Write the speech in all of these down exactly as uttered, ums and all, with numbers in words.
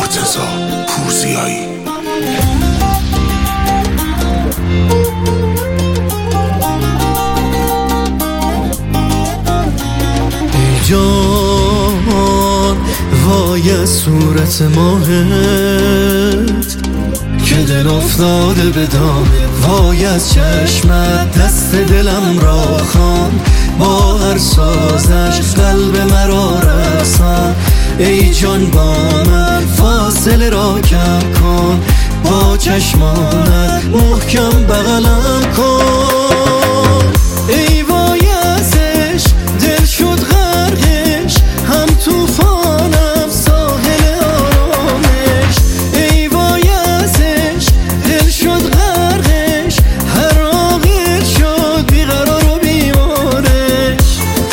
مرتضی پورزیایی. جان وای صورت ماهت که دل افتاده به دامت، وای از چشمت دست دلم را خوان، با هر سازش قلب مرا رسان. ای جان با من فاصله را کم کن، با چشمانت محکم بغلم کن. ای وای ازش دل شد غرقش، هم توفانم ساحل آرامش. ای وای ازش دل شد غرقش، هر عاقل شد بیقرار و بیمارش.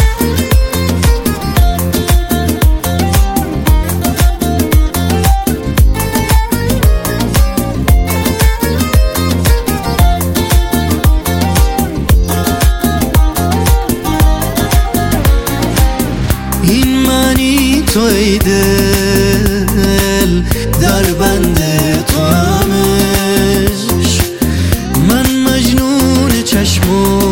این منی تو ای دل در بند تو همش، من مجنون چشم و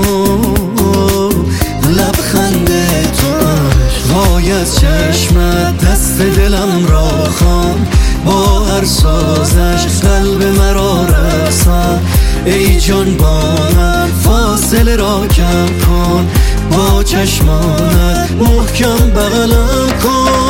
لبخند تو همش. وای از چشمت دست دلم را خوان، با هر سازش قلب مرا رسان. ای جان با من فاصله را کم کن، با چشمانت محکم بغلم کن.